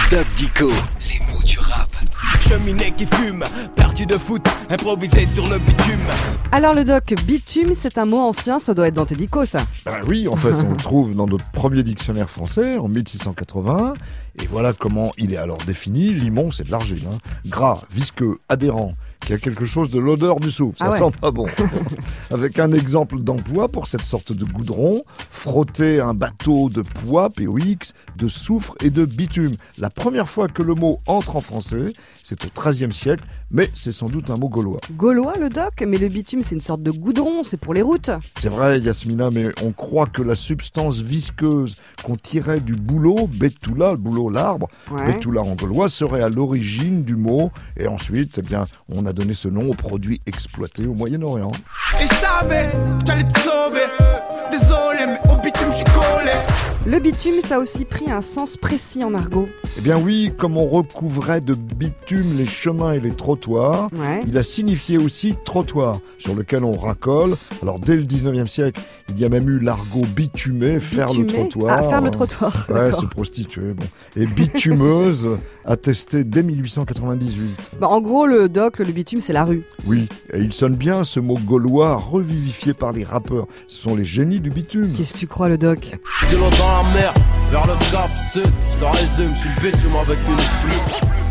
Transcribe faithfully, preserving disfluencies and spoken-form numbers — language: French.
Doc Dico, les mots du rap. Cheminée qui fume, partie de foot, improvisé sur le bitume. Alors le doc, bitume, c'est un mot ancien, ça doit être dans tes dicos, ça. Ben oui, en fait, on le trouve dans notre premier dictionnaire français, en mille six cent quatre-vingts. Et voilà comment il est alors défini. Limon, c'est de l'argile, hein. Gras, visqueux, adhérent, qui a quelque chose de l'odeur du soufre. Ça Ah ouais. sent pas bon. Avec un exemple d'emploi pour cette sorte de goudron, frotter un bateau de poids, P O X, de soufre et de bitume. La première fois que le mot entre en français, c'est au treizième siècle, mais c'est sans doute un mot gaulois. Gaulois, le doc, mais le bitume, c'est une sorte de goudron, c'est pour les routes. C'est vrai, Yasmina, mais on croit que la substance visqueuse qu'on tirait du bouleau, betula, le bouleau, l'arbre, Ouais. betula en gaulois, serait à l'origine du mot. Et ensuite, eh bien, on a donné ce nom aux produits exploités au Moyen-Orient. Et je savais, j'allais te sauver. Désolé, mais au bitume, je suis collé. Le bitume, ça a aussi pris un sens précis en argot. Eh bien oui, comme on recouvrait de bitume les chemins et les trottoirs, Ouais. il a signifié aussi trottoir, sur lequel on racole. Alors dès le dix-neuvième siècle, il y a même eu l'argot bitumé, faire le Bitumé. trottoir. Ah, faire le trottoir. Ouais, d'accord. se prostituer, bon. Et bitumeuse, attesté dès mille huit cent quatre-vingt-dix-huit. Bah, en gros, le doc, le bitume, c'est la rue. Oui, et il sonne bien ce mot gaulois revivifié par les rappeurs. Ce sont les génies du bitume. Qu'est-ce que tu crois, le doc? Stylo dans la mer, vers le cap sud. Je te résume, je suis le bitume avec une chute.